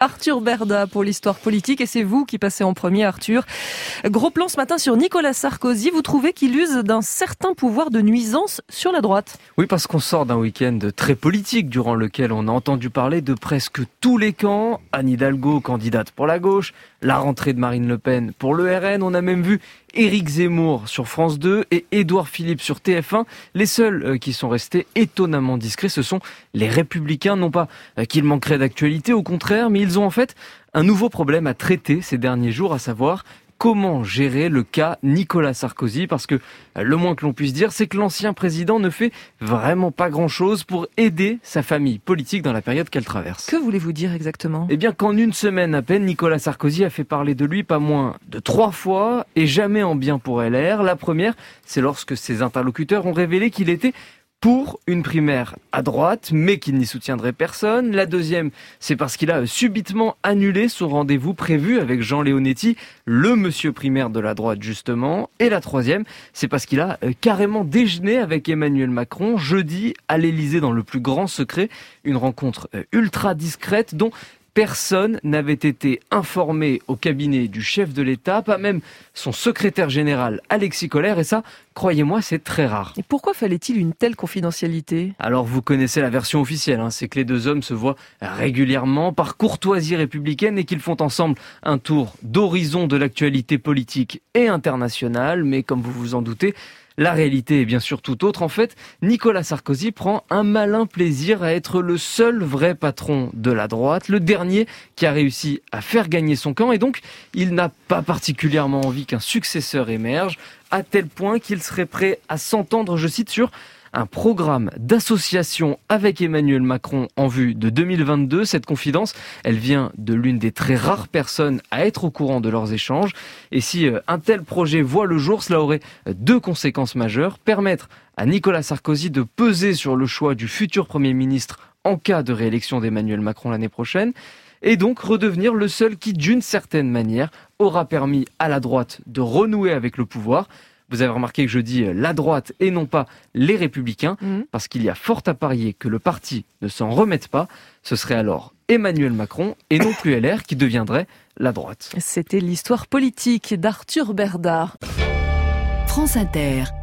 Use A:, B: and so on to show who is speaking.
A: Arthur Berda pour l'histoire politique et c'est vous qui passez en premier, Arthur. Gros plan ce matin sur Nicolas Sarkozy. Vous trouvez qu'il use d'un certain pouvoir de nuisance sur la droite?
B: Oui, parce qu'on sort d'un week-end très politique durant lequel on a entendu parler de presque tous les camps. Anne Hidalgo, candidate pour la gauche, la rentrée de Marine Le Pen pour le RN. On a même vu Éric Zemmour sur France 2 et Édouard Philippe sur TF1. Les seuls qui sont restés étonnamment discrets, ce sont les Républicains. Non pas qu'ils manqueraient d'actualité, au contraire, mais ils ont en fait un nouveau problème à traiter ces derniers jours, à savoir comment gérer le cas Nicolas Sarkozy, parce que le moins que l'on puisse dire, c'est que l'ancien président ne fait vraiment pas grand-chose pour aider sa famille politique dans la période qu'elle traverse.
A: Que voulez-vous dire exactement?
B: Eh bien qu'en une semaine à peine, Nicolas Sarkozy a fait parler de lui pas moins de 3 fois, et jamais en bien pour LR. La première, c'est lorsque ses interlocuteurs ont révélé qu'il était pour une primaire à droite, mais qu'il n'y soutiendrait personne. La deuxième, c'est parce qu'il a subitement annulé son rendez-vous prévu avec Jean Leonetti, le monsieur primaire de la droite justement. Et la troisième, c'est parce qu'il a carrément déjeuné avec Emmanuel Macron jeudi à l'Élysée dans le plus grand secret. Une rencontre ultra discrète dont personne n'avait été informé au cabinet du chef de l'État, pas même son secrétaire général Alexis Kohler, et ça, croyez-moi, c'est très rare.
A: Et pourquoi fallait-il une telle confidentialité?
B: Alors vous connaissez la version officielle, c'est que les deux hommes se voient régulièrement par courtoisie républicaine et qu'ils font ensemble un tour d'horizon de l'actualité politique et internationale, mais comme vous vous en doutez, la réalité est bien sûr tout autre. En fait, Nicolas Sarkozy prend un malin plaisir à être le seul vrai patron de la droite, le dernier qui a réussi à faire gagner son camp, et donc il n'a pas particulièrement envie qu'un successeur émerge, à tel point qu'il serait prêt à s'entendre, je cite, sur un programme d'association avec Emmanuel Macron en vue de 2022. Cette confidence, elle vient de l'une des très rares personnes à être au courant de leurs échanges. Et si un tel projet voit le jour, cela aurait 2 conséquences majeures. Permettre à Nicolas Sarkozy de peser sur le choix du futur Premier ministre en cas de réélection d'Emmanuel Macron l'année prochaine. Et donc redevenir le seul qui, d'une certaine manière, aura permis à la droite de renouer avec le pouvoir. Vous avez remarqué que je dis la droite et non pas les Républicains, parce qu'il y a fort à parier que le parti ne s'en remette pas. Ce serait alors Emmanuel Macron et non plus LR qui deviendrait la droite.
A: C'était l'histoire politique d'Arthur Berda.
C: France Inter.